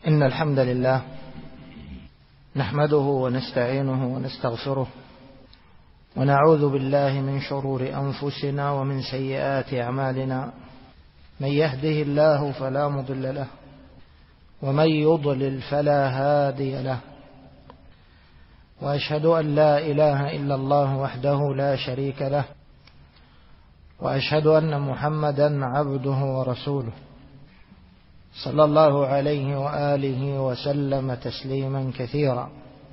إن الحمد لله نحمده ونستعينه ونستغفره ونعوذ بالله من شرور أنفسنا ومن سيئات أعمالنا. من يهده الله فلا مضل له ومن يضلل فلا هادي له، وأشهد أن لا إله إلا الله وحده لا شريك له، وأشهد أن محمدا عبده ورسوله صلى الله عليه وآله وسلم تسليما كثيرا.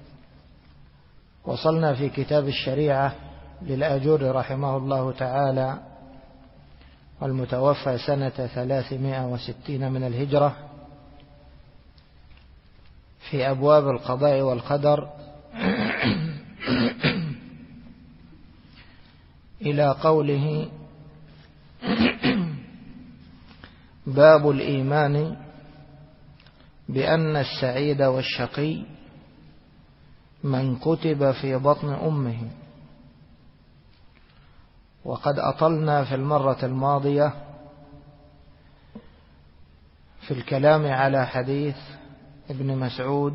وصلنا في كتاب الشريعة للآجر رحمه الله تعالى، والمتوفى سنة 360 من الهجرة، في أبواب القضاء والقدر إلى قوله: باب الإيمان بأن السعيد والشقي من كتب في بطن أمه. وقد أطلنا في المرة الماضية في الكلام على حديث ابن مسعود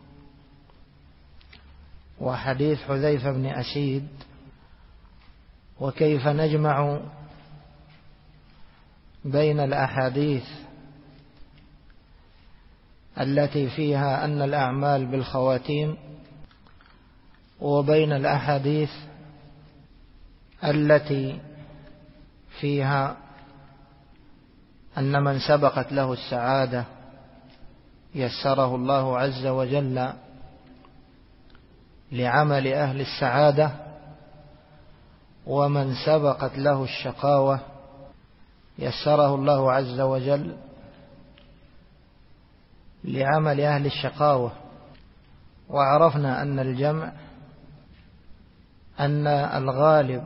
وحديث حذيفة بن أسيد، وكيف نجمع بين الأحاديث التي فيها أن الأعمال بالخواتيم وبين الأحاديث التي فيها أن من سبقت له السعادة يسره الله عز وجل لعمل أهل السعادة، ومن سبقت له الشقاوة يسره الله عز وجل لعمل أهل الشقاوة. وعرفنا أن الجمع أن الغالب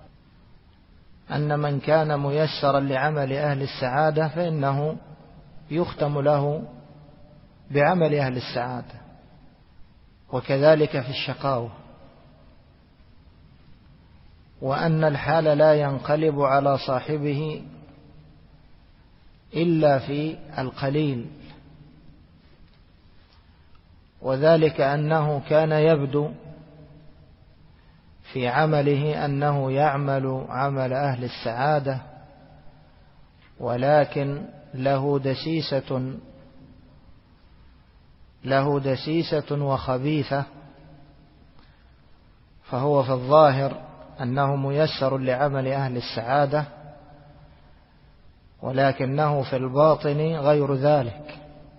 أن من كان ميسرا لعمل أهل السعادة فإنه يختم له بعمل أهل السعادة، وكذلك في الشقاوة، وأن الحال لا ينقلب على صاحبه إلا في القليل، وذلك أنه كان يبدو في عمله أنه يعمل عمل أهل السعادة، ولكن له دسيسة وخبيثة، فهو في الظاهر أنه ميسر لعمل أهل السعادة، ولكنه في الباطن غير ذلك.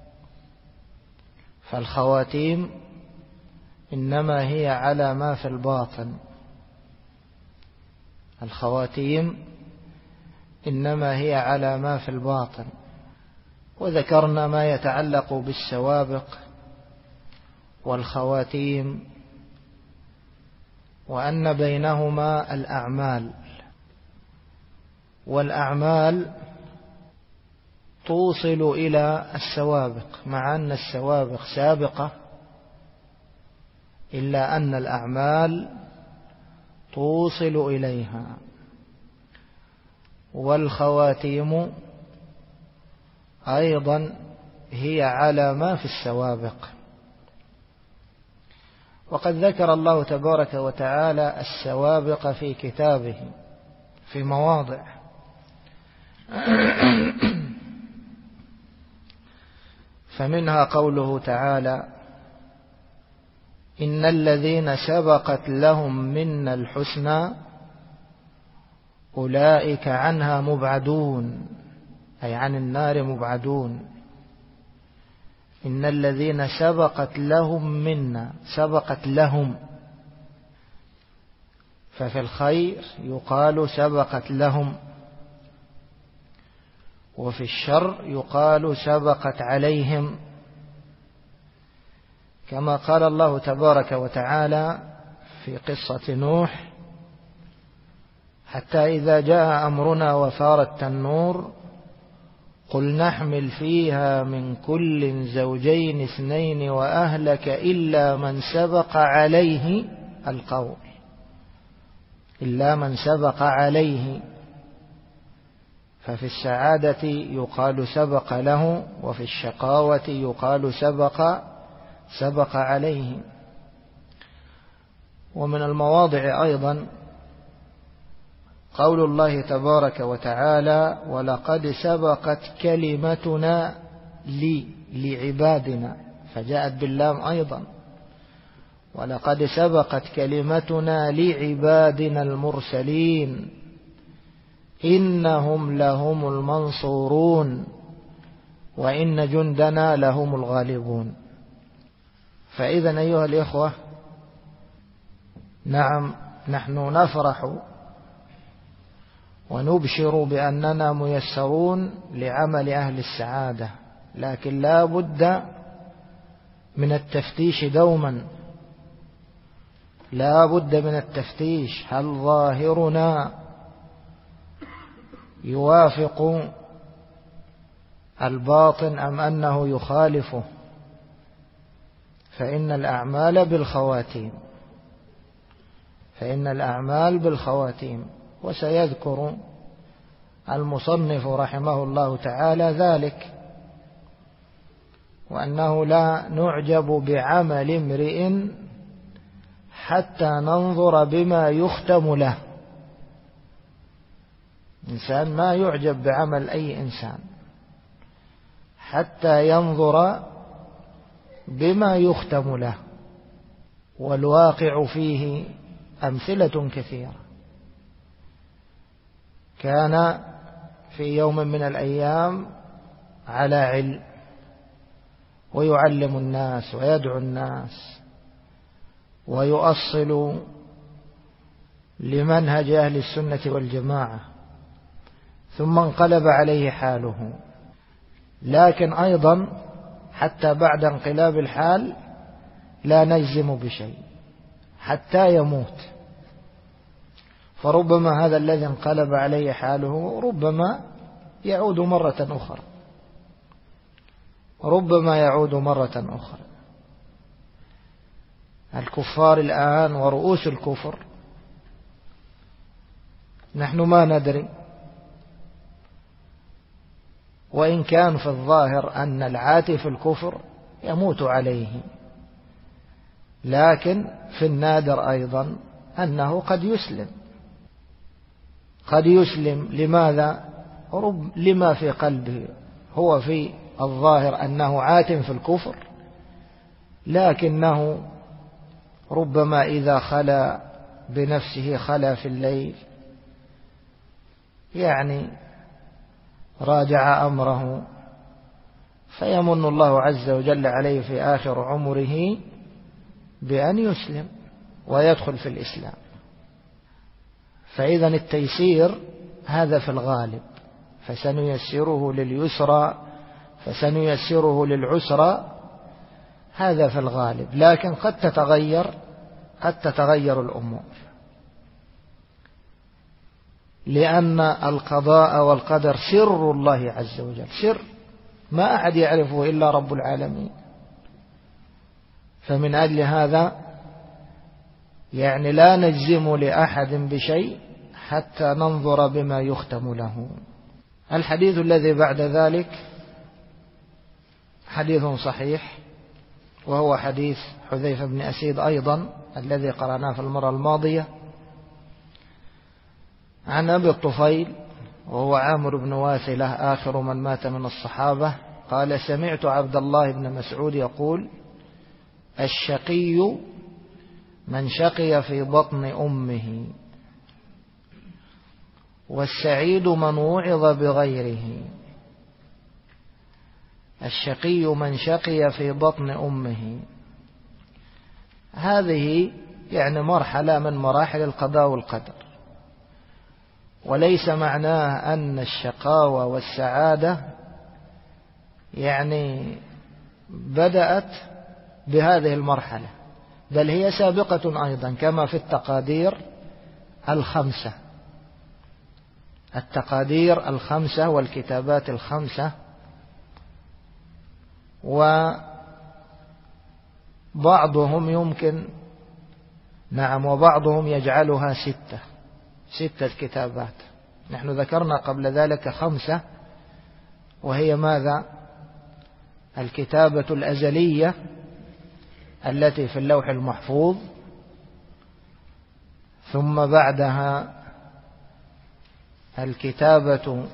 فالخواتيم إنما هي على ما في الباطن، الخواتيم إنما هي على ما في الباطن. وذكرنا ما يتعلق بالسوابق والخواتيم، وأن بينهما الأعمال، والأعمال توصل إلى السوابق، مع أن السوابق سابقة، إلا أن الأعمال توصل إليها. والخواتيم أيضا هي على ما في السوابق. وقد ذكر الله تبارك وتعالى السوابق في كتابه في مواضع، فمنها قوله تعالى: إن الذين سبقت لهم منا الحسنى أولئك عنها مبعدون، أي عن النار مبعدون. إن الذين سبقت لهم منا، سبقت لهم، ففي الخير يقال سبقت لهم، وفي الشر يقال سبقت عليهم، كما قال الله تبارك وتعالى في قصة نوح: حتى إذا جاء أمرنا وفارت النور قل نحمل فيها من كل زوجين اثنين وأهلك إلا من سبق عليه القول، إلا من سبق عليه، ففي السعادة يقال سبق له، وفي الشقاوة يقال سبق عليه. ومن المواضع أيضا قول الله تبارك وتعالى: ولقد سبقت كلمتنا لعبادنا، فجاءت باللام أيضا، ولقد سبقت كلمتنا لعبادنا المرسلين إنهم لهم المنصورون وإن جندنا لهم الغالبون. فإذا أيها الإخوة، نعم، نحن نفرح ونبشر بأننا ميسرون لعمل أهل السعادة، لكن لا بد من التفتيش دوما، لا بد من التفتيش. هل ظاهرنا يوافق الباطن أم أنه يخالفه؟ فإن الأعمال بالخواتيم، وسيذكر المصنف رحمه الله تعالى ذلك، وأنه لا نعجب بعمل امرئ حتى ننظر بما يختم له. إنسان ما يعجب بعمل أي إنسان حتى ينظر بما يختم له، والواقع فيه أمثلة كثيرة. كان في يوم من الأيام على علم ويعلم الناس ويدعو الناس ويؤصل لمنهج أهل السنة والجماعة، ثم انقلب عليه حاله. لكن أيضا حتى بعد انقلاب الحال لا نجزم بشيء حتى يموت، فربما هذا الذي انقلب عليه حاله ربما يعود مرة أخرى، ربما يعود مرة أخرى. الكفار الآن ورؤوس الكفر نحن ما ندري، وإن كان في الظاهر أن العاتي في الكفر يموت عليه، لكن في النادر أيضا أنه قد يسلم. لماذا؟ لما في قلبه، هو في الظاهر أنه عات في الكفر، لكنه ربما إذا خلا بنفسه، خلا في الليل، يعني راجع أمره، فيمن الله عز وجل عليه في آخر عمره بأن يسلم ويدخل في الإسلام. فإذا التيسير هذا في الغالب، فسنيسره لليسرى فسنيسره للعسرى، هذا في الغالب. لكن قد تتغير الأمور، لأن القضاء والقدر سر الله عز وجل، سر ما أحد يعرفه إلا رب العالمين. فمن أجل هذا يعني لا نجزم لأحد بشيء حتى ننظر بما يختم له. الحديث الذي بعد ذلك حديث صحيح، وهو حديث حذيفة بن أسيد أيضا الذي قرأناه في المرة الماضية، عن أبي الطفيل وهو عامر بن واثلة آخر من مات من الصحابة، قال: سمعت عبد الله بن مسعود يقول: الشقي من شقي في بطن أمه، والسعيد من وعظ بغيره. الشقي من شقي في بطن أمه، هذه يعني مرحلة من مراحل القضاء والقدر، وليس معناه أن الشقاوة والسعادة يعني بدأت بهذه المرحلة، بل هي سابقة أيضا، كما في التقادير الخمسة والكتابات الخمسة. وبعضهم وبعضهم يجعلها ستة كتابات، نحن ذكرنا قبل ذلك 5، وهي ماذا؟ الكتابة الأزلية التي في اللوح المحفوظ، ثم بعدها الكتابة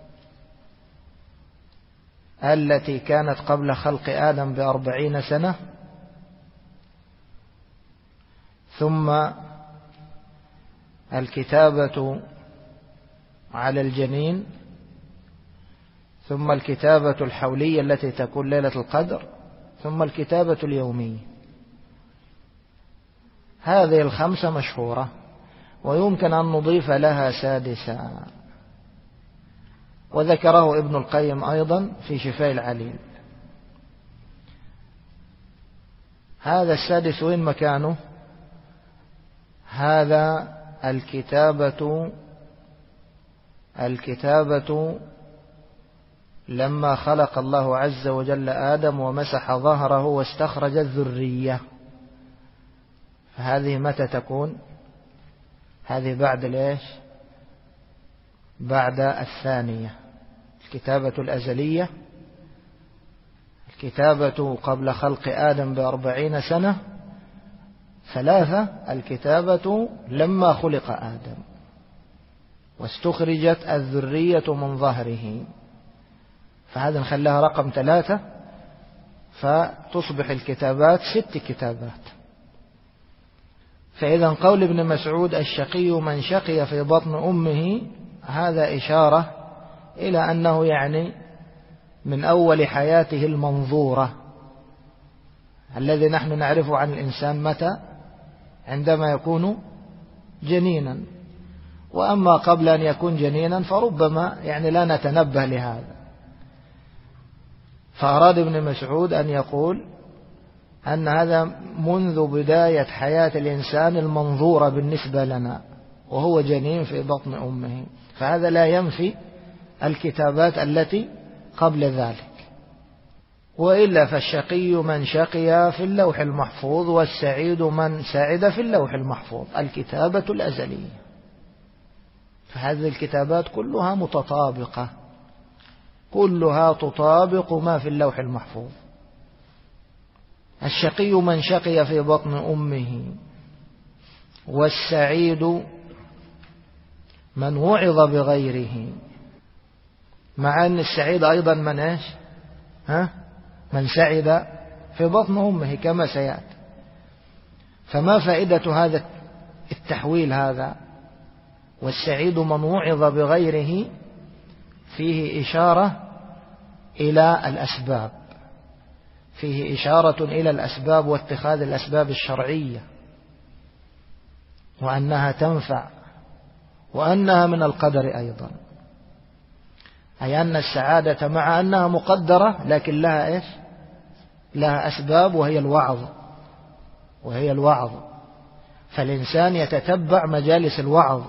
التي كانت قبل خلق آدم ب40 سنة، ثم الكتابة على الجنين، ثم الكتابة الحولية التي تكون ليلة القدر، ثم الكتابة اليومية. هذه ال5 مشهورة، ويمكن أن نضيف لها 6، وذكره ابن القيم أيضا في شفاء العليل. هذا السادس وين مكانه؟ هذا الكتابة لما خلق الله عز وجل آدم ومسح ظهره واستخرج الذرية. فهذه متى تكون؟ هذه بعد ليش؟ بعد الثانية. الكتابة الأزلية، الكتابة قبل خلق آدم ب40 سنة، 3 الكتابة لما خلق آدم واستخرجت الذرية من ظهره، فهذا نخليها رقم 3، فتصبح الكتابات 6 كتابات. فإذا قول ابن مسعود الشقي من شقي في بطن أمه، هذا إشارة إلى أنه يعني من أول حياته المنظورة الذي نحن نعرفه عن الإنسان متى؟ عندما يكون جنينا. وأما قبل أن يكون جنينا فربما يعني لا نتنبه لهذا. فأراد ابن مسعود أن يقول أن هذا منذ بداية حياة الإنسان المنظورة بالنسبة لنا، وهو جنين في بطن أمه، فهذا لا ينفي الكتابات التي قبل ذلك. وإلا فالشقي من شقي في اللوح المحفوظ، والسعيد من سعد في اللوح المحفوظ، الكتابة الأزلية. فهذه الكتابات كلها متطابقة، كلها تطابق ما في اللوح المحفوظ. الشقي من شقي في بطن أمه، والسعيد من وعظ بغيره. مع أن السعيد أيضا من إيش؟ من سعد في بطن أمه كما سيأتي. فما فائدة هذا التحويل هذا؟ والسعيد من وعظ بغيره فيه إشارة إلى الأسباب، فيه إشارة إلى الأسباب واتخاذ الأسباب الشرعية، وأنها تنفع، وأنها من القدر أيضا. أي أن السعادة مع أنها مقدرة لكن لها إيش؟ لها أسباب، وهي الوعظ. فالإنسان يتتبع مجالس الوعظ: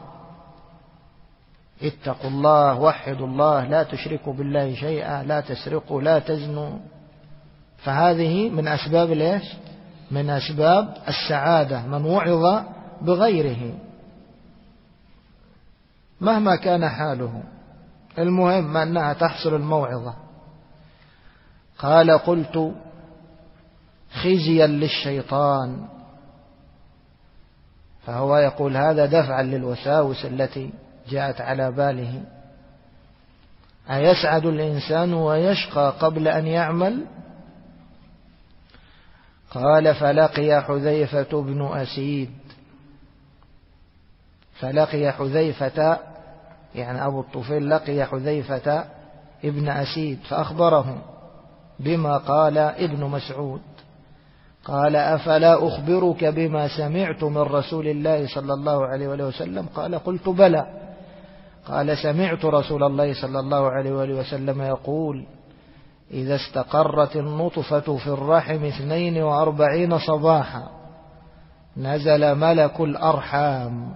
اتقوا الله، وحدوا الله، لا تشركوا بالله شيئا، لا تسرقوا، لا تزنوا. فهذه من أسباب الإيش؟ من أسباب السعادة، من وعظ بغيره مهما كان حاله، المهم أنها تحصل الموعظة. قال: قلت خزيا للشيطان. فهو يقول هذا دفعا للوساوس التي جاءت على باله: أيسعد الإنسان ويشقى قبل أن يعمل؟ قال: فلقي حذيفة بن أسيد. فلقي حذيفة يعني أبو الطفيل لقي حذيفة ابن أسيد فأخبره بما قال ابن مسعود. قال: أفلا أخبرك بما سمعت من رسول الله صلى الله عليه وسلم؟ قال: قلت بلى. قال: سمعت رسول الله صلى الله عليه وسلم يقول: إذا استقرت النطفة في الرحم 42 صباحا نزل ملك الأرحام.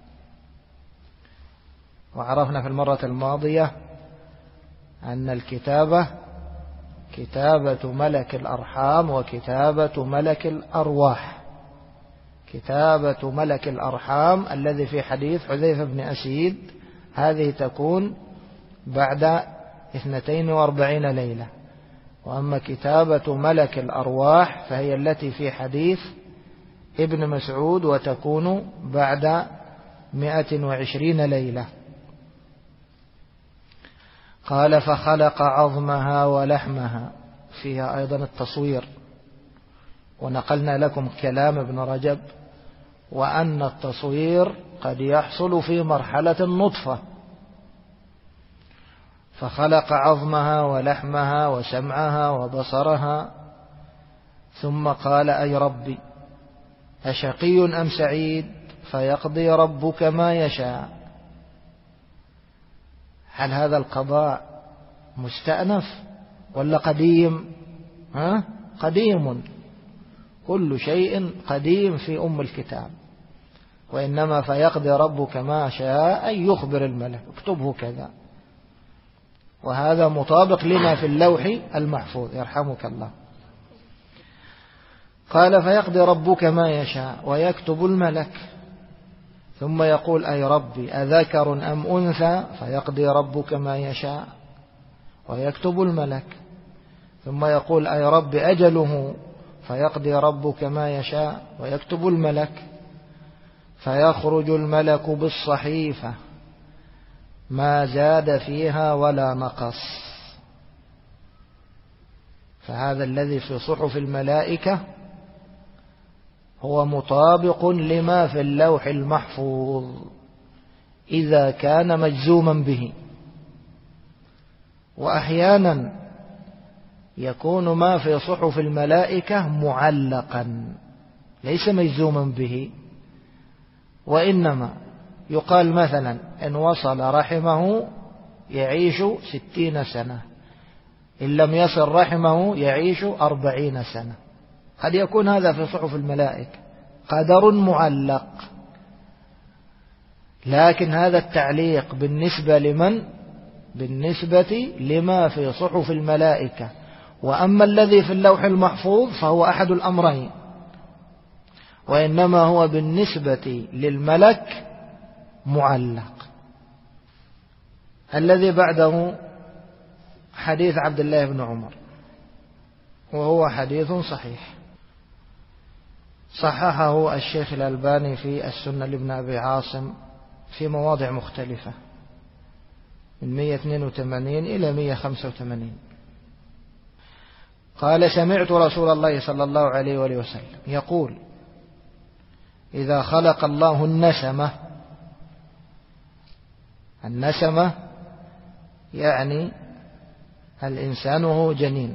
وعرفنا في المرة الماضية أن الكتابة كتابة ملك الأرحام وكتابة ملك الأرواح. كتابة ملك الأرحام الذي في حديث حذيفة بن أسيد هذه تكون بعد 42 ليلة. وأما كتابة ملك الأرواح فهي التي في حديث ابن مسعود وتكون بعد 120 ليلة. قال فخلق عظمها ولحمها، فيها أيضا التصوير. ونقلنا لكم كلام ابن رجب وأن التصوير قد يحصل في مرحلة النطفة. فخلق عظمها ولحمها وسمعها وبصرها، ثم قال أي ربي أشقي أم سعيد؟ فيقضي ربك ما يشاء. هل هذا القضاء مستأنف ولا قديم؟ قديم، كل شيء قديم في أم الكتاب. وإنما فيقضي ربك ما شاء أن يخبر الملك اكتبه كذا، وهذا مطابق لما في اللوح المحفوظ يرحمك الله. قال فيقضي ربك ما يشاء ويكتب الملك، ثم يقول أي ربي أذكر أم أنثى؟ فيقضي ربك ما يشاء ويكتب الملك. ثم يقول أي رب أجله؟ فيقضي ربك ما يشاء ويكتب الملك. فيخرج الملك بالصحيفة ما زاد فيها ولا نقص. فهذا الذي في صحف الملائكة هو مطابق لما في اللوح المحفوظ إذا كان مجزوما به. وأحيانا يكون ما في صحف الملائكة معلقا ليس مجزوما به، وإنما يقال مثلا إن وصل رحمه يعيش 60 سنة، إن لم يصل رحمه يعيش 40 سنة. قد يكون هذا في صحف الملائكة قدر معلق، لكن هذا التعليق بالنسبة لمن؟ بالنسبة لما في صحف الملائكة. وأما الذي في اللوح المحفوظ فهو أحد الأمرين، وإنما هو بالنسبة للملك معلق. الذي بعده حديث عبد الله بن عمر، وهو حديث صحيح صححه الشيخ الألباني في السنة لابن أبي عاصم في مواضع مختلفة من 182 إلى 185. قال سمعت رسول الله صلى الله عليه وآله وسلم يقول إذا خلق الله النسمة يعني الإنسان وهو جنين،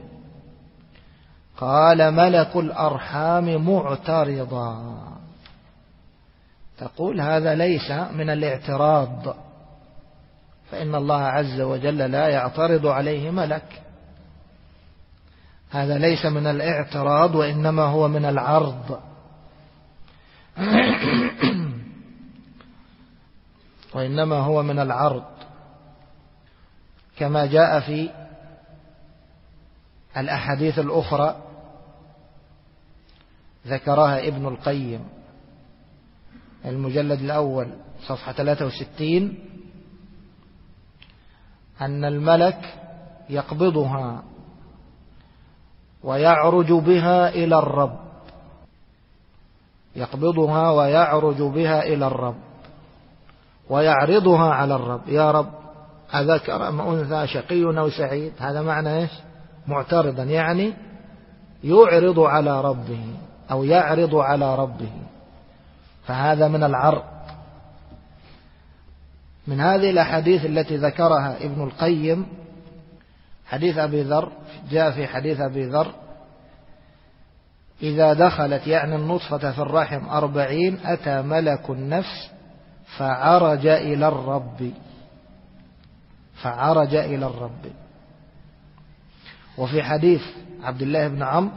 قال ملك الأرحام معترضا. تقول هذا ليس من الاعتراض، فإن الله عز وجل لا يعترض عليه ملك. هذا ليس من الاعتراض وإنما هو من العرض. وإنما هو من العرض، كما جاء في الأحاديث الأخرى ذكرها ابن القيم المجلد الأول صفحة 63 أن الملك يقبضها ويعرج بها إلى الرب، يقبضها ويعرج بها إلى الرب ويعرضها على الرب. يا رب أذكر أم أنثى شقي أو سعيد؟ هذا معنى إيش؟ معترضا، يعني يعرض على ربه أو يعرض على ربه، فهذا من العرض. من هذه الأحاديث التي ذكرها ابن القيم حديث أبي ذر، جاء في حديث أبي ذر إذا دخلت يعني النطفة في الرحم 40 أتى ملك النفس فعرج إلى الرب، فعرج إلى الرب. وفي حديث عبد الله بن عمرو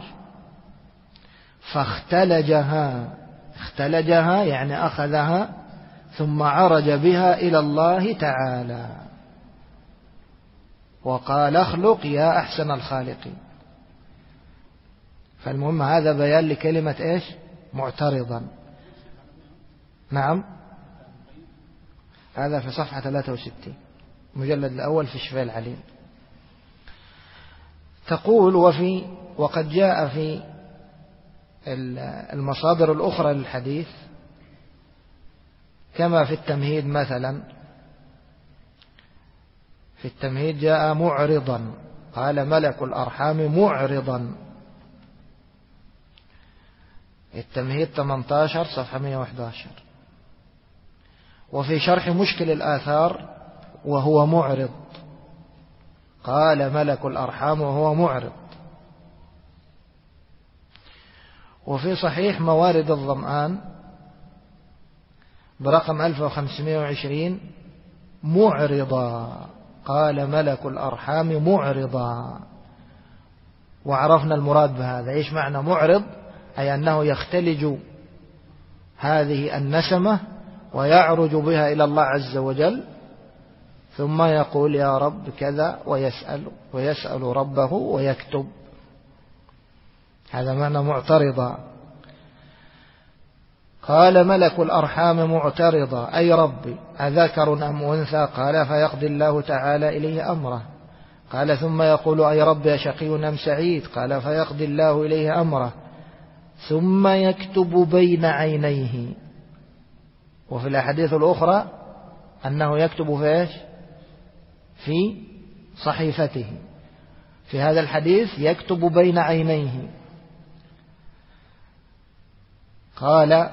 فاختلجها، اختلجها يعني أخذها ثم عرج بها إلى الله تعالى وقال اخلق يا أحسن الخالقين. فالمهم هذا بيان لكلمة إيش؟ معترضا. نعم هذا في صفحة 63 مجلد الأول في الشفاء العليم. تقول وقد جاء في المصادر الأخرى للحديث كما في التمهيد مثلا، في التمهيد جاء معرضا، قال ملك الأرحام معرضا، التمهيد 18 صفحة 111. وفي شرح مشكل الآثار وهو معرض، قال ملك الأرحام وهو معرض. وفي صحيح موارد الظمآن برقم 1520 معرضا، قال ملك الأرحام معرضا. وعرفنا المراد بهذا. إيش معنى معرض؟ أي أنه يختلج هذه النسمة ويعرج بها إلى الله عز وجل، ثم يقول يا رب كذا ويسأل ربه ويكتب. هذا معنى معترضا. قال ملك الأرحام معترضا أي ربي أذكر أم أنثى؟ قال فيقضي الله تعالى إليه أمره. قال ثم يقول أي ربي أشقي أم سعيد؟ قال فيقضي الله إليه أمره، ثم يكتب بين عينيه. وفي الأحاديث الأخرى أنه يكتب في إيش؟ في صحيفته. في هذا الحديث يكتب بين عينيه. قال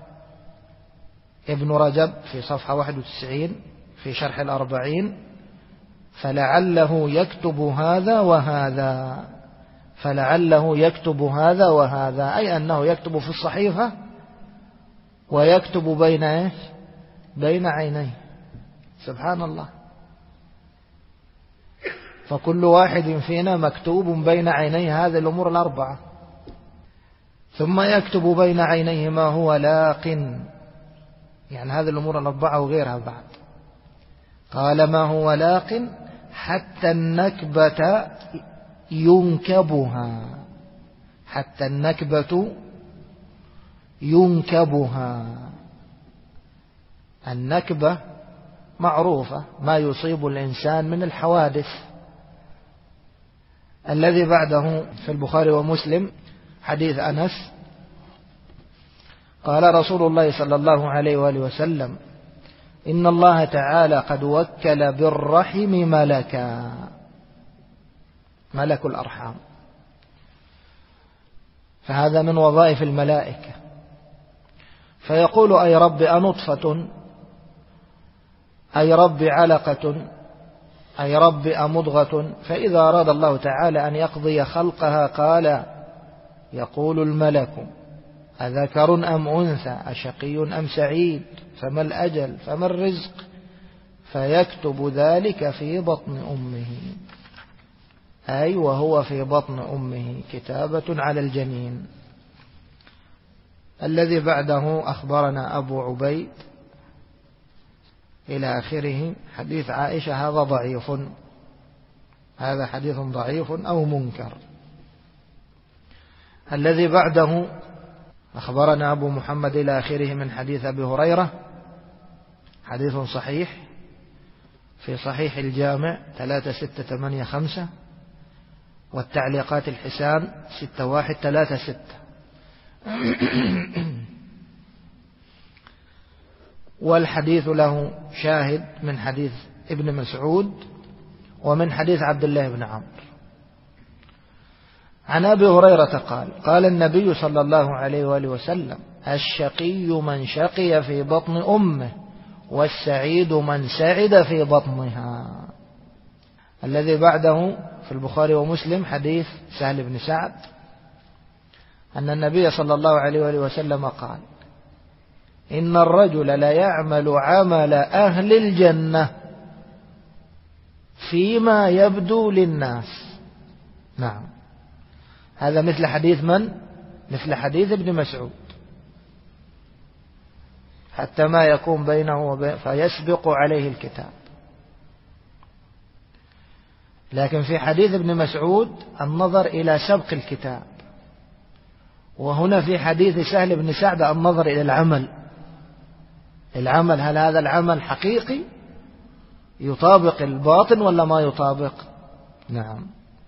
ابن رجب في صفحة 91 في شرح الأربعين فلعله يكتب هذا وهذا، فلعله يكتب هذا وهذا، أي أنه يكتب في الصحيفة ويكتب بين إيش؟ بين عينيه. سبحان الله. فكل واحد فينا مكتوب بين عينيه هذه الأمور الأربعة. ثم يكتب بين عينيه ما هو لاق، يعني هذه الأمور الأربعة وغيرها بعد. قال ما هو لاق حتى النكبة ينكبها، حتى النكبة ينكبها. النكبة معروفة، ما يصيب الإنسان من الحوادث. الذي بعده في البخاري ومسلم حديث أنس قال رسول الله صلى الله عليه وآله وسلم إن الله تعالى قد وكل بالرحم ملكا، ملك الأرحام، فهذا من وظائف الملائكة. فيقول أي رب أنطفة، أي رب علقة، أي رب أمضغة. فإذا أراد الله تعالى أن يقضي خلقها قال يقول الملك أذكر أم أنثى؟ أشقي أم سعيد؟ فما الأجل؟ فما الرزق؟ فيكتب ذلك في بطن أمه، أي وهو في بطن أمه، كتابة على الجنين. الذي بعده أخبرنا أبو عبيد إلى آخره حديث عائشة. هذا ضعيف، هذا حديث ضعيف أو منكر. الذي بعده أخبرنا أبو محمد إلى آخره من حديث أبي هريرة، حديث صحيح في صحيح الجامع 3685 والتعليقات الحسان 6136. والحديث له شاهد من حديث ابن مسعود ومن حديث عبد الله بن عمرو. عن أبي هريرة قال قال النبي صلى الله عليه وآله وسلم الشقي من شقي في بطن أمه والسعيد من سعد في بطنها. الذي بعده في البخاري ومسلم حديث سهل بن سعد أن النبي صلى الله عليه وآله وسلم قال إن الرجل لا يعمل عمل أهل الجنة فيما يبدو للناس. نعم، هذا مثل حديث من؟ مثل حديث ابن مسعود، حتى ما يكون بينه وبين فيسبق عليه الكتاب. لكن في حديث ابن مسعود النظر إلى سبق الكتاب، وهنا في حديث سهل بن سعد النظر إلى العمل. العمل، هل هذا العمل حقيقي يطابق الباطن ولا ما يطابق؟ نعم.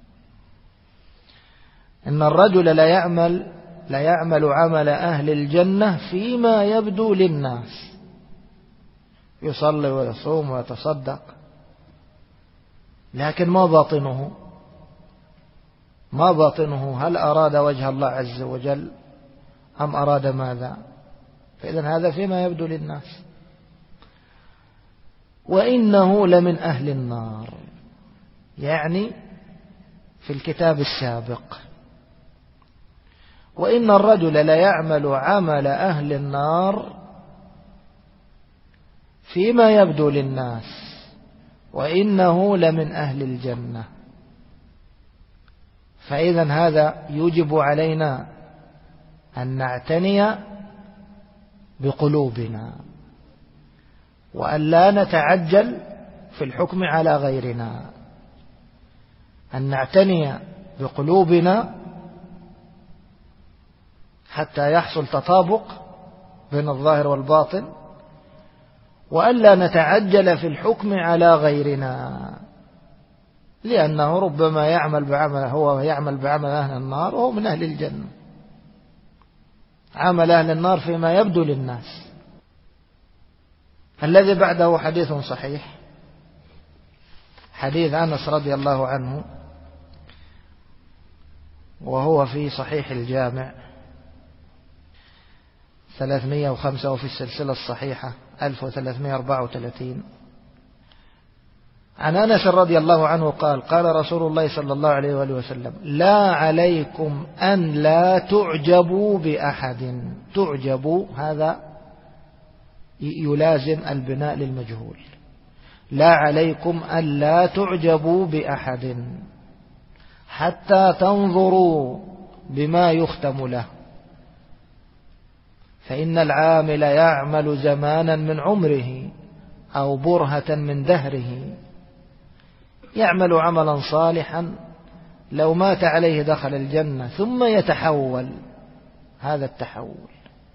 إن الرجل لا يعمل عمل أهل الجنة فيما يبدو للناس، يصلي ويصوم ويتصدق، لكن ما باطنه هل أراد وجه الله عز وجل أم أراد ماذا؟ فإذن هذا فيما يبدو للناس. وإنه لمن أهل النار، يعني في الكتاب السابق. وإن الرجل لا يعمل عمل أهل النار فيما يبدو للناس وإنه لمن أهل الجنة. فإذا هذا يجب علينا أن نعتني بقلوبنا وأن لا نتعجل في الحكم على غيرنا، أن نعتني بقلوبنا حتى يحصل تطابق بين الظاهر والباطن، وأن لا نتعجل في الحكم على غيرنا، لأنه ربما يعمل بعمل أهل النار وهو من أهل الجنة. عمل أهل النار فيما يبدو للناس. الذي بعده حديث صحيح، حديث أنس رضي الله عنه، وهو في صحيح الجامع 305 وفي السلسلة الصحيحة 1334. عن أنس رضي الله عنه قال: قال رسول الله صلى الله عليه وآله وسلم: لا عليكم أن لا تعجبوا بأحد. تعجبوا هذا يلازم البناء للمجهول. لا عليكم أن لا تعجبوا بأحد حتى تنظروا بما يختم له، فإن العامل يعمل زمانا من عمره أو برهة من دهره، يعمل عملا صالحا لو مات عليه دخل الجنة، ثم يتحول هذا التحول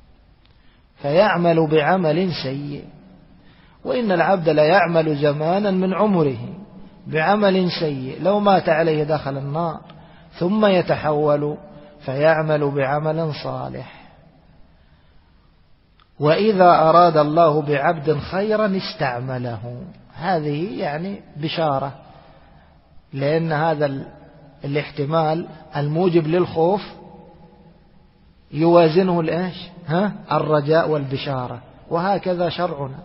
فيعمل بعمل سيء. وإن العبد لا يعمل زمانا من عمره بعمل سيء لو مات عليه دخل النار، ثم يتحول فيعمل بعمل صالح. وإذا أراد الله بعبد خيرا استعمله. هذه يعني بشارة، لأن هذا الاحتمال الموجب للخوف يوازنه الرجاء والبشارة، وهكذا شرعنا.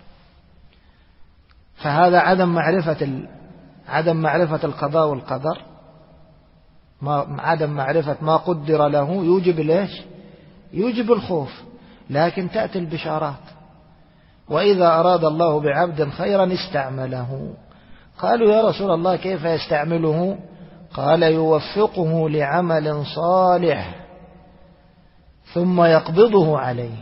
فهذا عدم معرفة القضاء والقدر، عدم معرفة ما قدر له يوجب الخوف، لكن تأتي البشارات. وإذا أراد الله بعبد خيرا استعمله. قالوا: يا رسول الله كيف يستعمله؟ قال: يوفقه لعمل صالح ثم يقبضه عليه.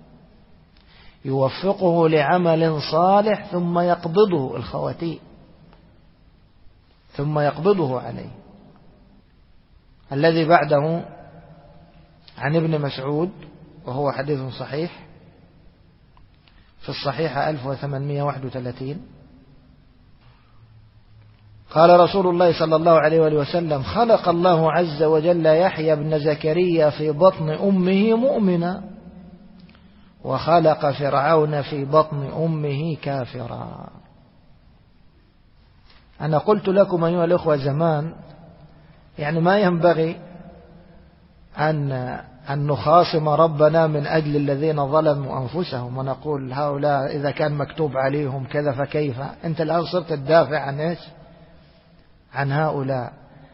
يوفقه لعمل صالح ثم يقبضه، الخواتيم، ثم يقبضه عليه. الذي بعده عن ابن مسعود، وهو حديث صحيح في الصحيحة 1831. قال رسول الله صلى الله عليه وآله وسلم: خلق الله عز وجل يحيى بن زكريا في بطن أمه مؤمنا، وخلق فرعون في بطن أمه كافرا. أنا قلت لكم أيها الأخوة زمان، يعني ما ينبغي أن نخاصم ربنا من أجل الذين ظلموا أنفسهم ونقول هؤلاء إذا كان مكتوب عليهم كذا فكيف. أنت الآن صرت تدافع عن عن هؤلاء.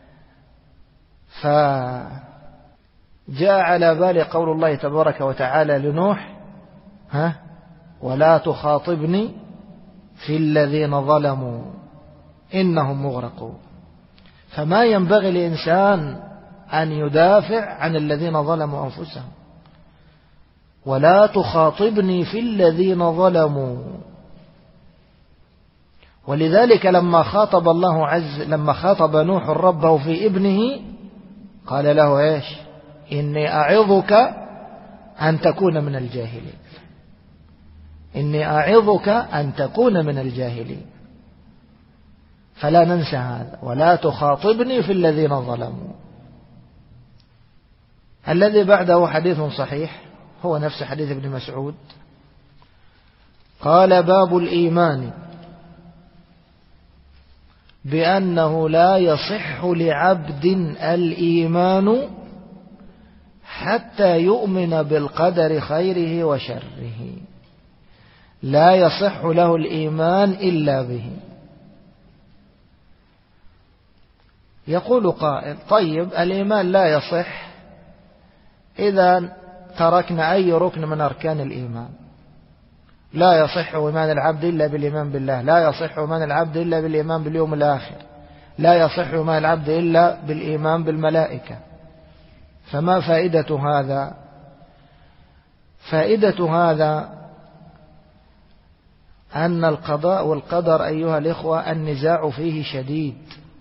فجاء على بالي قول الله تبارك وتعالى لنوح: ولا تخاطبني في الذين ظلموا إنهم مغرقون. فما ينبغي لإنسان أن يدافع عن الذين ظلموا أنفسهم. ولا تخاطبني في الذين ظلموا. ولذلك لما خاطب نوح ربه في ابنه قال له إني أعظك أن تكون من الجاهلين. إني أعظك أن تكون من الجاهلين. فلا ننسى هذا، ولا تخاطبني في الذين ظلموا. الذي بعده حديث صحيح، هو نفس حديث ابن مسعود. قال: باب الإيمان بأنه لا يصح لعبد الإيمان حتى يؤمن بالقدر خيره وشره. لا يصح له الإيمان إلا به. يقول قائل: طيب الإيمان لا يصح إذا تركنا أي ركن من أركان الإيمان. لا يصح إيمان العبد إلا بالإيمان بالله، لا يصح إيمان العبد إلا بالإيمان باليوم الآخر، لا يصح إيمان العبد إلا بالإيمان بالملائكة. فما فائدة هذا؟ فائدة هذا أن القضاء والقدر أيها الإخوة النزاع فيه شديد،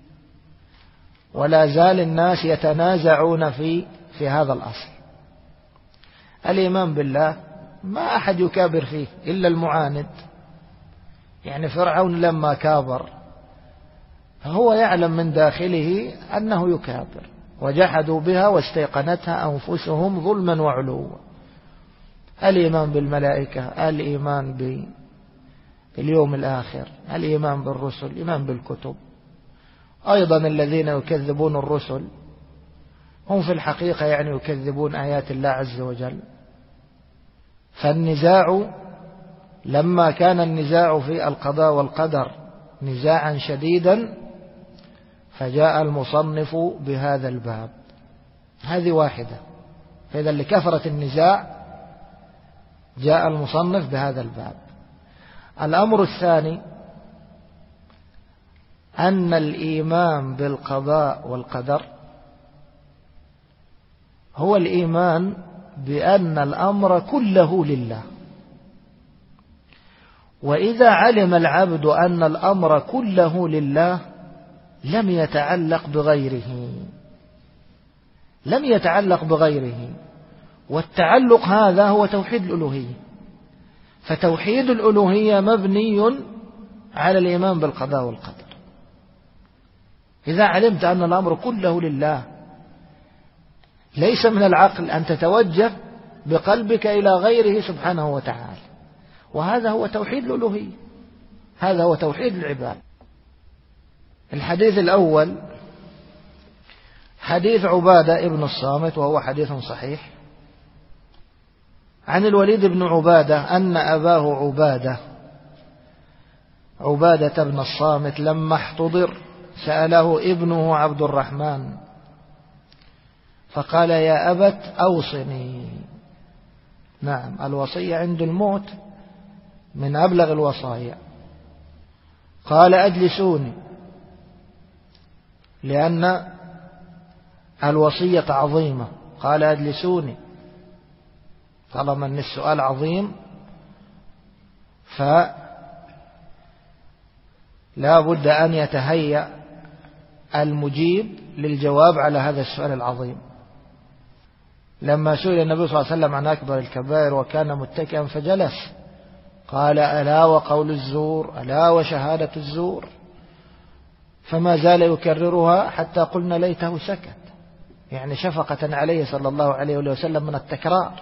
ولا زال الناس يتنازعون في هذا الأصل. الإيمان بالله ما أحد يكابر فيه إلا المعاند. يعني فرعون لما كابر هو يعلم من داخله أنه يكابر، وجحدوا بها واستيقنتها أنفسهم ظلما وعلوا. الإيمان بالملائكة، الإيمان باليوم الآخر، الإيمان بالرسل، الإيمان بالكتب. أيضا الذين يكذبون الرسل هم في الحقيقة يعني يكذبون آيات الله عز وجل. فالنزاع لما كان النزاع في القضاء والقدر نزاعا شديدا فجاء المصنف بهذا الباب. هذه واحدة. فإذا لكثرة النزاع جاء المصنف بهذا الباب. الأمر الثاني أن الإيمان بالقضاء والقدر هو الإيمان بأن الأمر كله لله. وإذا علم العبد أن الأمر كله لله لم يتعلق بغيره، لم يتعلق بغيره. والتعلق هذا هو توحيد الألوهية. فتوحيد الألوهية مبني على الإيمان بالقضاء والقدر. إذا علمت أن الأمر كله لله ليس من العقل أن تتوجه بقلبك إلى غيره سبحانه وتعالى. وهذا هو توحيد الألوهية، هذا هو توحيد العباد. الحديث الأول حديث عبادة ابن الصامت، وهو حديث صحيح، عن الوليد بن عبادة أن أباه عبادة بن الصامت لما احتضر سأله ابنه عبد الرحمن فقال: يا أبت أوصني. نعم، الوصية عند الموت من أبلغ الوصايا. قال: أجلسوني، لأن الوصية عظيمة. قال: أجلسوني، طالما أن السؤال عظيم فلا بد أن يتهيأ المجيب للجواب على هذا السؤال العظيم. لما سئل النبي صلى الله عليه وسلم عن أكبر الكبائر وكان متكئا فجلس، قال: ألا وقول الزور، ألا وشهادة الزور. فما زال يكررها حتى قلنا ليته سكت، يعني شفقة عليه صلى الله عليه وسلم من التكرار.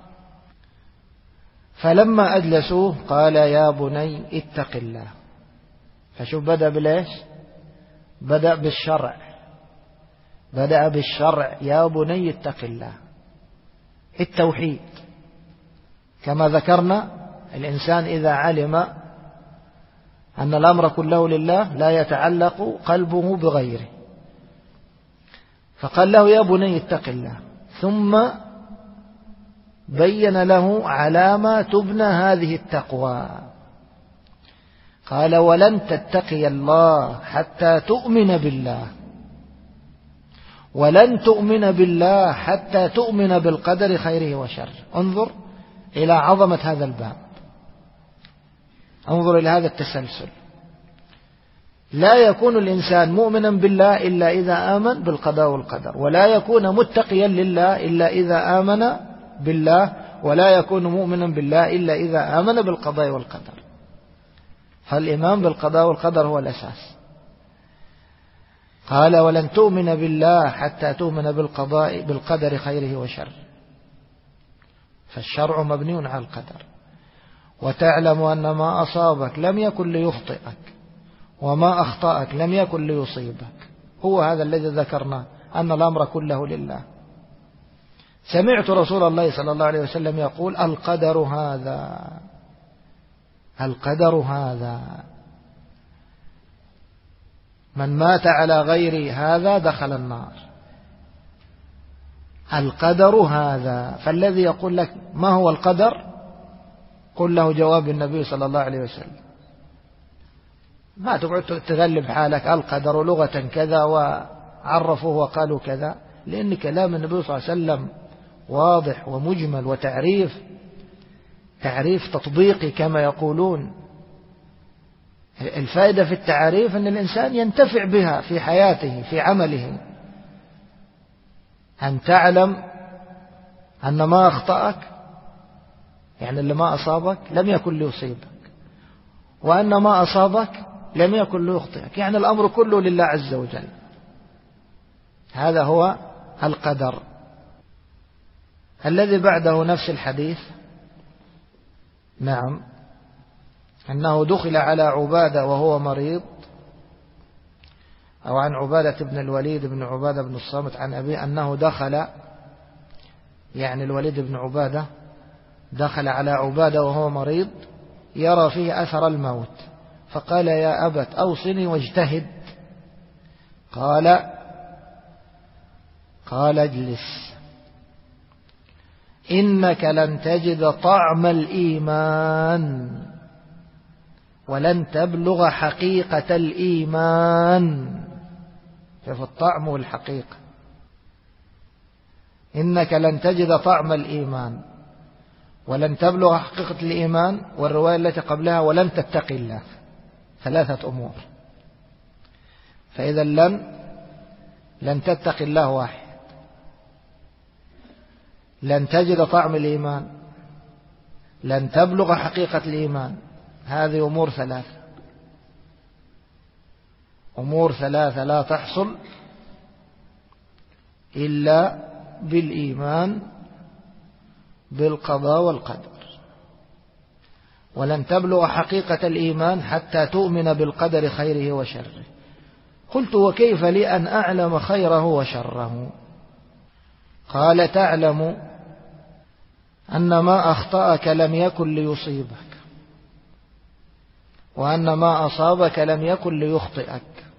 فلما أجلسوه قال: يا بني اتق الله. فشوف بدأ بليش؟ بدأ بالشرع، بدأ بالشرع. يا بني اتق الله. التوحيد كما ذكرنا، الإنسان إذا علم أن الأمر كله لله لا يتعلق قلبه بغيره. فقال له: يا بني اتق الله، ثم بين له علامة تبنى هذه التقوى. قال: ولن تتقي الله حتى تؤمن بالله، ولن تؤمن بالله حتى تؤمن بالقدر خيره وشره. انظر إلى عظمة هذا الباب، انظر إلى هذا التسلسل. لا يكون الإنسان مؤمنا بالله إلا إذا آمن بالقضاء والقدر، ولا يكون متقيا لله إلا إذا آمن بالله، ولا يكون مؤمنا بالله إلا إذا آمن بالقضاء والقدر. فالإيمان بالقضاء والقدر هو الأساس. قال ولن تؤمن بالله حتى تؤمن بالقدر خيره وشره. فالشرع مبني على القدر. وتعلم أن ما أصابك لم يكن ليخطئك وما أخطأك لم يكن ليصيبك. هو هذا الذي ذكرناه، أن الأمر كله لله. سمعت رسول الله صلى الله عليه وسلم يقول القدر هذا، القدر هذا، من مات على غير هذا دخل النار. القدر هذا. فالذي يقول لك ما هو القدر قل له جواب النبي صلى الله عليه وسلم. ما تقعد تغلب حالك القدر لغة كذا وعرفوه وقالوا كذا، لأن كلام النبي صلى الله عليه وسلم واضح ومجمل، وتعريف تطبيقي كما يقولون. الفائدة في التعريف أن الإنسان ينتفع بها في حياته في عمله. أن تعلم أن ما أخطأك، يعني اللي ما أصابك لم يكن ليصيبك، وأن ما أصابك لم يكن ليخطئك، يعني الأمر كله لله عز وجل. هذا هو القدر. الذي بعده نفس الحديث، نعم، أنه دخل على عبادة وهو مريض، أو عن عبادة بن الوليد بن عبادة بن الصامت عن أبيه أنه دخل، يعني الوليد بن عبادة دخل على عبادة وهو مريض يرى فيه أثر الموت، فقال يا أبت أوصني واجتهد. قال اجلس إنك لن تجد طعم الإيمان ولن تبلغ حقيقة الإيمان. في الطعم والحقيقة. إنك لن تجد طعم الإيمان ولن تبلغ حقيقة الإيمان، والرواية التي قبلها ولن تتقي الله. 3 أمور. فإذا لن تتقي الله واحد، لن تجد طعم الإيمان، لن تبلغ حقيقة الإيمان. هذه أمور 3، أمور 3 لا تحصل إلا بالإيمان بالقضاء والقدر. ولن تبلغ حقيقة الإيمان حتى تؤمن بالقدر خيره وشره. قلت وكيف لي أن أعلم خيره وشره؟ قال تعلم أن ما أخطأك لم يكن ليصيبك، وأن ما أصابك لم يكن ليخطئك.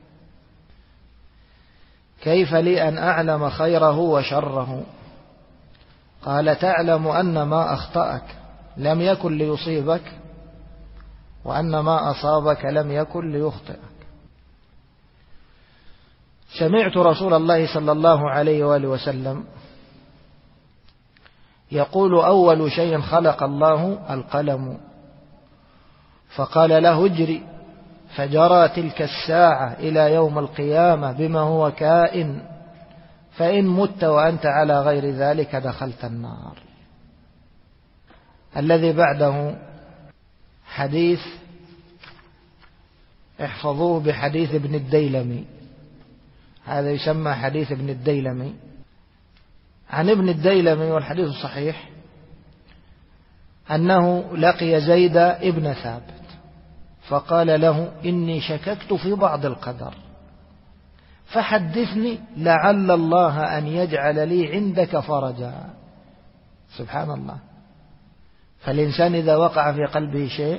كيف لي أن أعلم خيره وشره؟ قال تعلم أن ما أخطأك لم يكن ليصيبك، وأن ما أصابك لم يكن ليخطئك. سمعت رسول الله صلى الله عليه وآله وسلم يقول أول شيء خلق الله القلم، فقال له اجري، فجرى تلك الساعة إلى يوم القيامة بما هو كائن، فإن مت وأنت على غير ذلك دخلت النار. الذي بعده حديث احفظوه بحديث ابن الديلمي، هذا يسمى حديث ابن الديلمي. عن ابن الديلمي والحديث صحيح أنه لقي زيد ابن ثابت فقال له إني شككت في بعض القدر فحدثني لعل الله أن يجعل لي عندك فرجا. سبحان الله. فالإنسان إذا وقع في قلبه شيء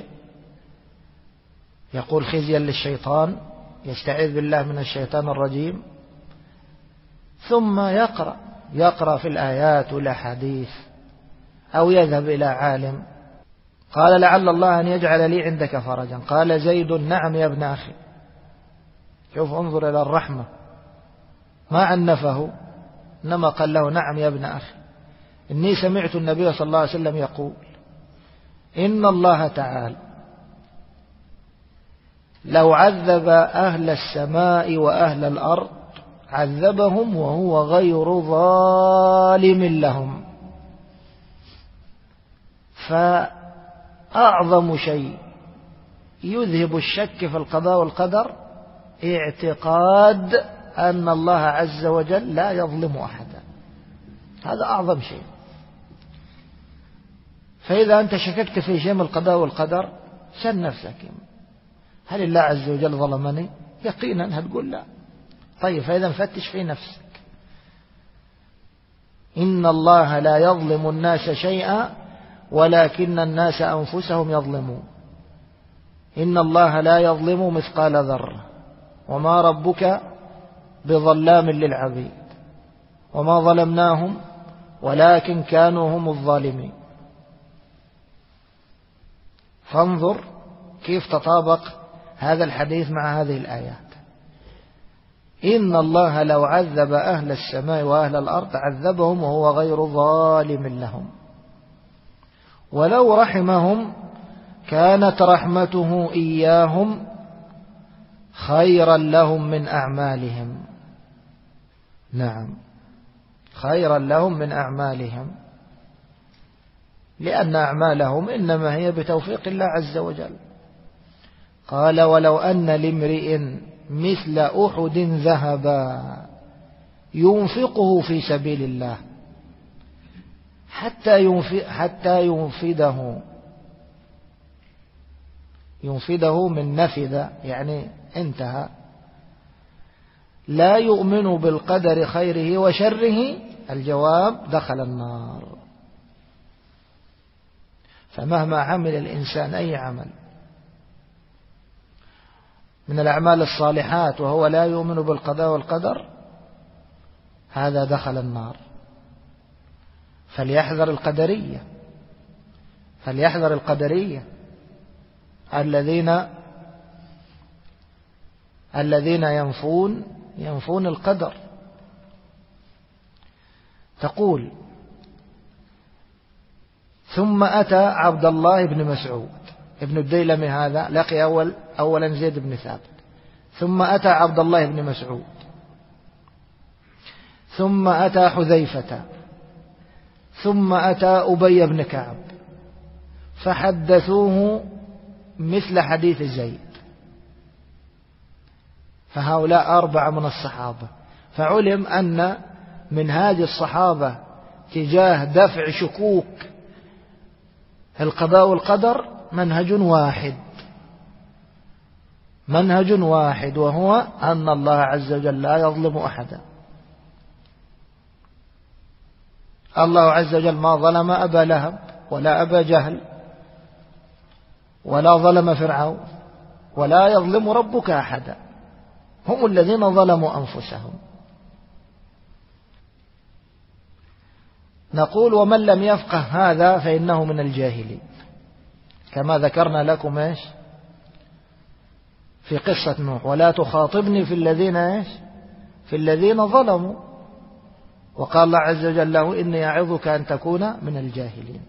يقول خزيا للشيطان، يستعيذ بالله من الشيطان الرجيم، ثم يقرأ في الآيات والأحاديث أو يذهب إلى عالم. قال لعل الله أن يجعل لي عندك فرجا. قال زيد نعم يا ابن أخي. شوف انظر إلى الرحمة، ما عنفه، إنما قال له نعم يا ابن أخي، إني سمعت النبي صلى الله عليه وسلم يقول إن الله تعالى لو عذب أهل السماء وأهل الأرض عذبهم وهو غير ظالم لهم. فأعظم شيء يذهب الشك في القضاء والقدر اعتقاد أن الله عز وجل لا يظلم أحدا. هذا أعظم شيء. فإذا أنت شككت في شيء من القضاء والقدر سل نفسك، هل الله عز وجل ظلمني؟ يقينا هتقول لا. طيب فإذا فتش في نفسك. إن الله لا يظلم الناس شيئا ولكن الناس أنفسهم يظلمون. إن الله لا يظلم مثقال ذرة وما ربك بظلام للعبيد وما ظلمناهم ولكن كانوا هم الظالمين. فانظر كيف تطابق هذا الحديث مع هذه الآيات. إن الله لو عذب أهل السماء وأهل الأرض عذبهم وهو غير ظالم لهم، ولو رحمهم كانت رحمته إياهم خيرا لهم من أعمالهم. نعم، خيرا لهم من أعمالهم، لأن أعمالهم إنما هي بتوفيق الله عز وجل. قال حتى أن لامرئ مثل أحد ذهبا ينفقه في سبيل الله حتى ينفده من نفذ يعني انتهى، لا يؤمن بالقدر خيره وشره، الجواب دخل النار. فمهما عمل الإنسان أي عمل من الأعمال الصالحات وهو لا يؤمن بالقضاء والقدر هذا دخل النار. فليحذر القدرية الذين ينفون القدر. تقول ثم أتى عبد الله بن مسعود ابن الديلمي، هذا لقي أولا زيد بن ثابت، ثم أتى عبد الله بن مسعود، ثم أتى حذيفة، ثم أتى أبي بن كعب، فحدثوه مثل حديث زيد. فهؤلاء 4 من الصحابة. فعلم أن منهاج الصحابة تجاه دفع شكوك القضاء والقدر منهج واحد، وهو أن الله عز وجل لا يظلم أحدا. الله عز وجل ما ظلم أبا لهب ولا أبا جهل ولا ظلم فرعون ولا يظلم ربك أحدا، هم الذين ظلموا أنفسهم. نقول ومن لم يفقه هذا فإنه من الجاهلين، كما ذكرنا لكم إيش في قصة نوح، ولا تخاطبني في الذين ظلموا. وقال الله عز وجل له إني أعظك أن تكون من الجاهلين.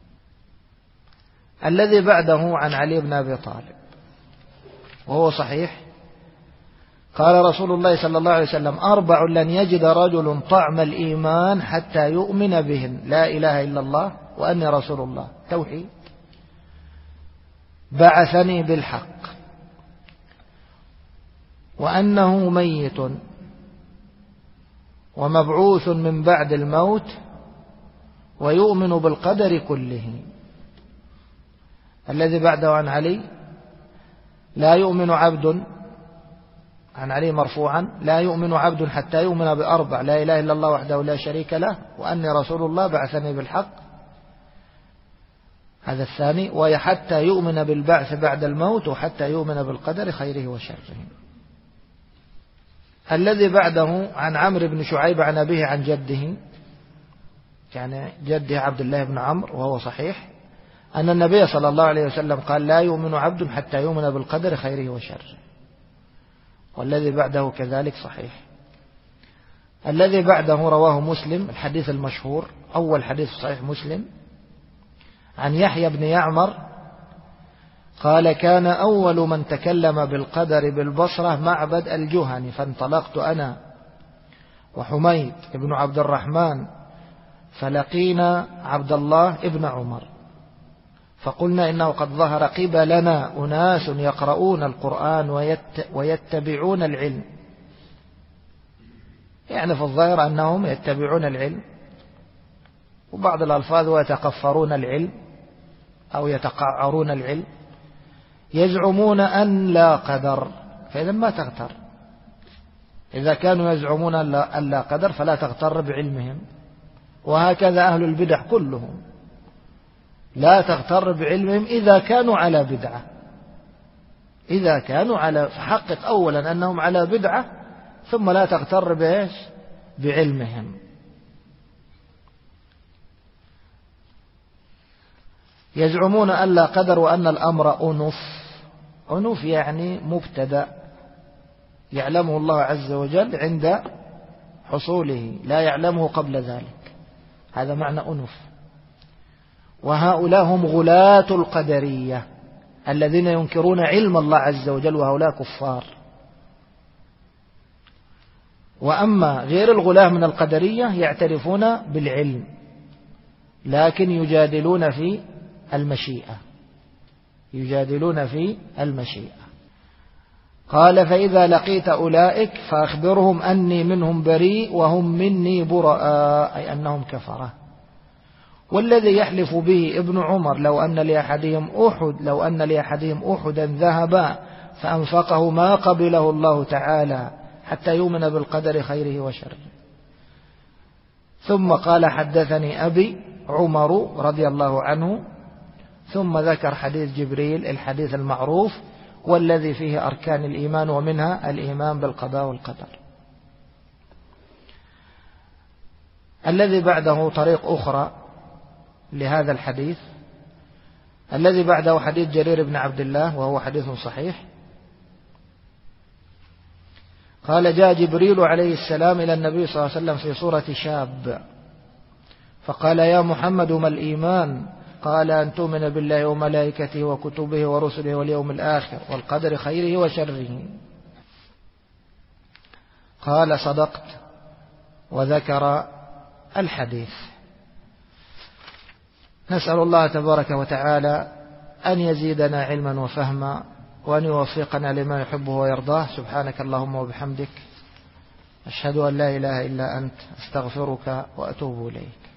الذي بعده عن علي بن أبي طالب وهو صحيح، قال رسول الله صلى الله عليه وسلم 4 لن يجد رجل طعم الإيمان حتى يؤمن بهن: لا إله إلا الله وأني رسول الله، توحيد، بعثني بالحق، وأنه ميت ومبعوث من بعد الموت، ويؤمن بالقدر كله. الذي بعده عن علي لا يؤمن عبد، عن علي مرفوعا: لا يؤمن عبد حتى يؤمن ب4: لا إله إلا الله وحده لا شريك له وأني رسول الله بعثني بالحق، هذا الثاني، وحتى يؤمن بالبعث بعد الموت، وحتى يؤمن بالقدر خيره وشره. الذي بعده عن عمرو بن شعيب عن أبيه عن جده، يعني جده عبد الله بن عمرو، وهو صحيح، أن النبي صلى الله عليه وسلم قال: لا يؤمن عبد حتى يؤمن بالقدر خيره وشره. والذي بعده كذلك صحيح. الذي بعده رواه مسلم، الحديث المشهور، أول حديث صحيح مسلم، عن يحيى بن يعمر قال: كان أول من تكلم بالقدر بالبصرة معبد الجهني، فانطلقت أنا وحميد بن عبد الرحمن فلقينا عبد الله ابن عمر فقلنا إنه قد ظهر قبلنا أناس يقرؤون القرآن ويتبعون العلم، يعني في الظاهر أنهم يتبعون العلم، وبعض الألفاظ ويتقفرون العلم أو يتقعرون العلم، يزعمون أن لا قدر، فإذا ما تغتر. إذا كانوا يزعمون أن لا قدر فلا تغتر بعلمهم. وهكذا أهل البدع كلهم لا تغتر بعلمهم إذا كانوا على بدعة. إذا كانوا على، فحقق أولا أنهم على بدعة، ثم لا تغتر بإيش؟ بعلمهم. يزعمون أن لا قدر وأن الأمر أنف. أنف يعني مبتدأ يعلمه الله عز وجل عند حصوله، لا يعلمه قبل ذلك، هذا معنى أنف. وهؤلاء هم غلاة القدرية الذين ينكرون علم الله عز وجل، وهؤلاء كفار. وأما غير الغلاة من القدرية يعترفون بالعلم لكن يجادلون في المشيئة، يجادلون في المشيئة. قال فإذا لقيت أولئك فأخبرهم أني منهم بريء وهم مني براء، أي أنهم كفرة. والذي يحلف به ابن عمر لو أن لأحدهم أحدا ذهبا فأنفقه ما قبله الله تعالى حتى يؤمن بالقدر خيره وشره. ثم قال حدثني أبي عمر رضي الله عنه، ثم ذكر حديث جبريل الحديث المعروف والذي فيه أركان الإيمان ومنها الإيمان بالقضاء والقدر. الذي بعده طريق أخرى لهذا الحديث، الذي بعده حديث جرير بن عبد الله وهو حديث صحيح. قال جاء جبريل عليه السلام إلى النبي صلى الله عليه وسلم في صورة شاب فقال يا محمد ما الإيمان؟ قال أن تؤمن بالله وملائكته وكتبه ورسله واليوم الآخر والقدر خيره وشره. قال صدقت، وذكر الحديث. نسأل الله تبارك وتعالى أن يزيدنا علما وفهما، وأن يوفقنا لما يحبه ويرضاه. سبحانك اللهم وبحمدك، أشهد أن لا إله إلا أنت، أستغفرك وأتوب إليك.